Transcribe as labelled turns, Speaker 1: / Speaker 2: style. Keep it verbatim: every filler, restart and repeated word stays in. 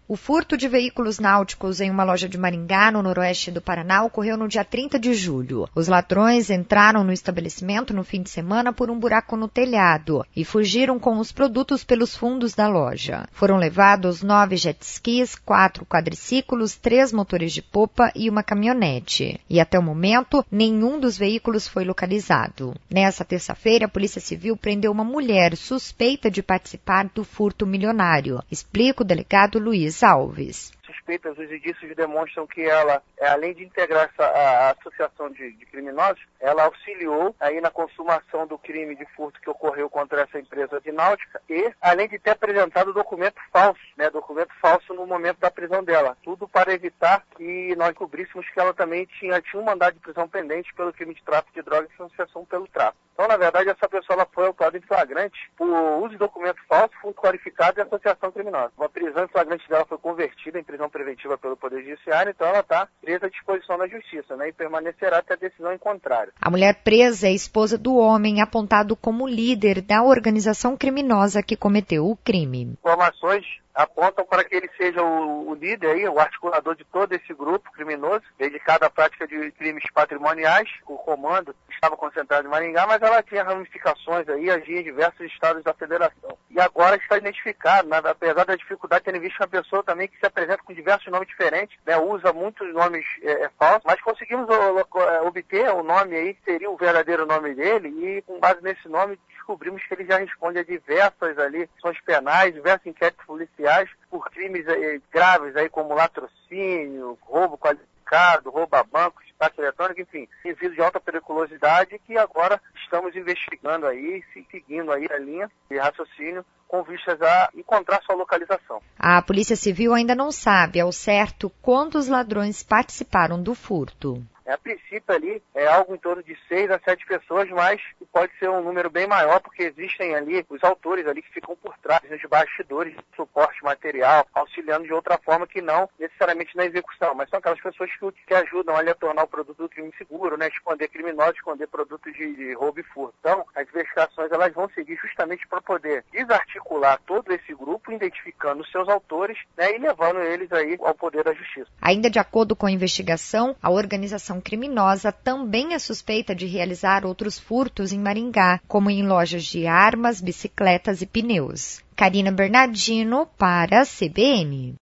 Speaker 1: O furto de veículos náuticos em uma loja de Maringá, no noroeste do Paraná, ocorreu no dia trinta de julho. Os ladrões entraram no estabelecimento no fim de semana por um buraco no telhado e fugiram com os produtos pelos fundos da loja. Foram levados nove jet skis, quatro quadriciclos, três motores de popa e uma caminhonete. E até o momento, nenhum dos veículos foi localizado. Nessa terça-feira, a Polícia Civil prendeu uma mulher suspeita de participar do furto milionário. Explica o delegado Luiz Alves.
Speaker 2: Suspeitas, os indícios demonstram que ela, além de integrar essa, a, a associação de, de criminosos, ela auxiliou aí na consumação do crime de furto que ocorreu contra essa empresa de náutica e, além de ter apresentado documento falso, né, documento falso no momento da prisão dela. Tudo para evitar que nós cobríssemos que ela também tinha, tinha um mandado de prisão pendente pelo crime de tráfico de drogas e associação pelo tráfico. Então, na verdade, essa pessoa ela foi autuada em flagrante por uso de documento falso, furto qualificado e associação criminosa. Uma prisão em flagrante dela foi convertida em prisão preventiva pelo Poder Judiciário, então ela está presa à disposição da Justiça, né, e permanecerá até a decisão em contrário.
Speaker 1: A mulher presa é esposa do homem apontado como líder da organização criminosa que cometeu o crime.
Speaker 2: Informações apontam para que ele seja o, o líder, aí, o articulador de todo esse grupo criminoso, dedicado à prática de crimes patrimoniais. O comando estava concentrado em Maringá, mas ela tinha ramificações aí, agia em diversos estados da federação. E agora está identificado, né, apesar da dificuldade, tendo visto uma pessoa também que se apresenta com diversos nomes diferentes, né, usa muitos nomes é, é, falsos, mas conseguimos o, obter o nome aí, que seria o verdadeiro nome dele, e com base nesse nome descobrimos que ele já responde a diversas ali ações penais, diversos inquéritos policiais por crimes eh, graves aí como latrocínio, roubo qualificado, roubo a bancos, taxa eletrônica, enfim, indivíduos de alta periculosidade que agora estamos investigando aí, seguindo aí a linha de raciocínio com vistas a encontrar sua localização.
Speaker 1: A Polícia Civil ainda não sabe ao certo quantos ladrões participaram do furto.
Speaker 2: É, a princípio ali é algo em torno de seis a sete pessoas, mas pode ser um número bem maior, porque existem ali os autores ali que ficam por trás, os bastidores de suporte material, auxiliando de outra forma que não necessariamente na execução, mas são aquelas pessoas que, que ajudam ali a tornar o produto do crime seguro, né, esconder criminosos, esconder produtos de, de roubo e furto. Então, as investigações elas vão seguir justamente para poder desarticular todo esse grupo, identificando os seus autores, né, e levando eles aí ao poder da justiça.
Speaker 1: Ainda de acordo com a investigação, a organização criminosa também é suspeita de realizar outros furtos em Maringá, como em lojas de armas, bicicletas e pneus. Karina Bernardino para a C B N.